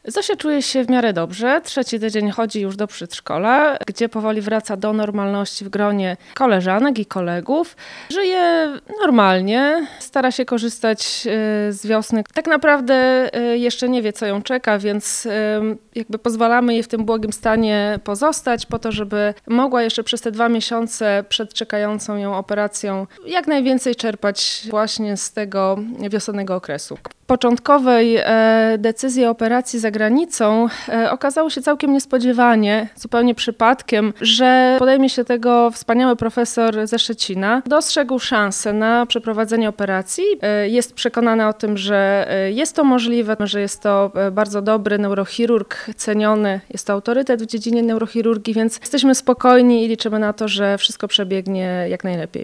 Zosia czuje się w miarę dobrze. 3. tydzień chodzi już do przedszkola, gdzie powoli wraca do normalności w gronie koleżanek i kolegów. Żyje normalnie, stara się korzystać z wiosny. Tak naprawdę jeszcze nie wie, co ją czeka, więc jakby pozwalamy jej w tym błogim stanie pozostać po to, żeby mogła jeszcze przez te 2 miesiące przed czekającą ją operacją jak najwięcej czerpać właśnie z tego wiosennego okresu. Początkowej decyzji o operacji za granicą okazało się całkiem niespodziewanie, zupełnie przypadkiem, że podejmie się tego wspaniały profesor ze Szczecina. Dostrzegł szansę na przeprowadzenie operacji. Jest przekonany o tym, że jest to możliwe, że jest to bardzo dobry neurochirurg, ceniony, jest to autorytet w dziedzinie neurochirurgii, więc jesteśmy spokojni i liczymy na to, że wszystko przebiegnie jak najlepiej.